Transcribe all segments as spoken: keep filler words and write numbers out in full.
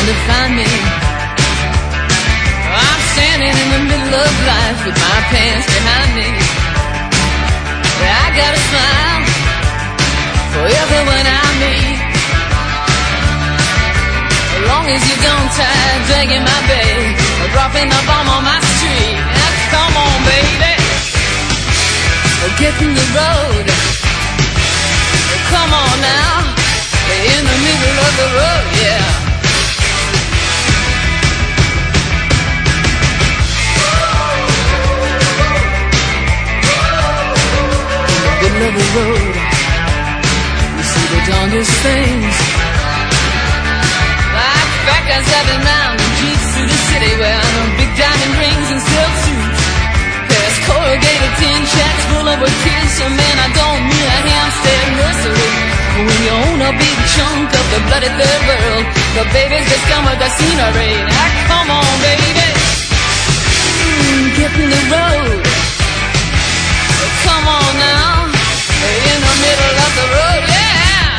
to find me. I'm standing in the middle of life with my pants behind me. I got a smile for everyone I meet. As long as you don't try dragging my bag or dropping a bomb on my street. Now come on, baby, get in the road. Come on now, in the middle of the road, yeah. In the middle of the road, you see the darndest things. Like fat guys driving round in jeeps through the city wearing big diamond rings and silk suits. There's corrugated tin shacks full of kids. So man, I don't mean a Hampstead nursery. When you own a big chunk of the bloody third world, the babies just come with the scenery. Now come on, baby, mm, get in the road. Come on now, in the middle of the road, yeah.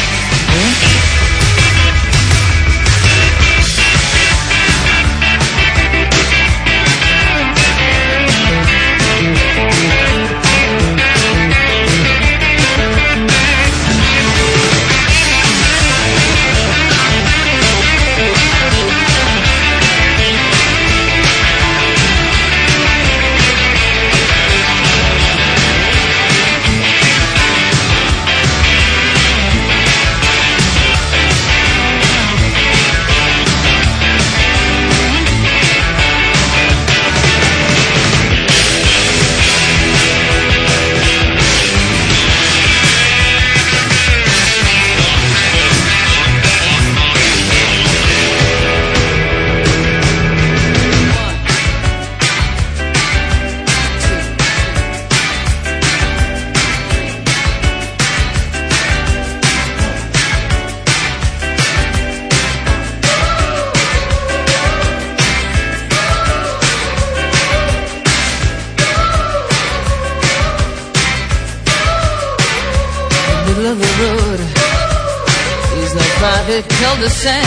Of the road is no private cul-de-sac.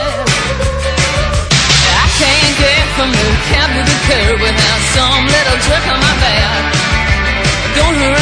I can't get from the cab to the curb without some little jerk on my back. Don't hurry.